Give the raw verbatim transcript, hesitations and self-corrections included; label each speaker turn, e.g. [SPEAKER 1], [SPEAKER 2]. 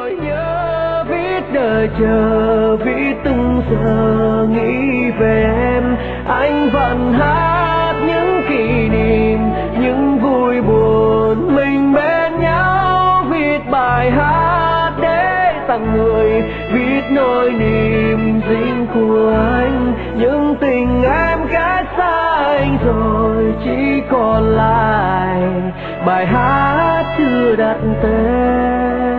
[SPEAKER 1] nỗi nhớ viết đời chờ, viết từng giờ nghĩ về em. Anh vẫn hát những kỷ niệm, những vui buồn mình bên nhau. Viết bài hát để tặng người, viết nỗi niềm riêng của anh. Nhưng tình em cách xa anh rồi, chỉ còn lại bài hát chưa đặt tên.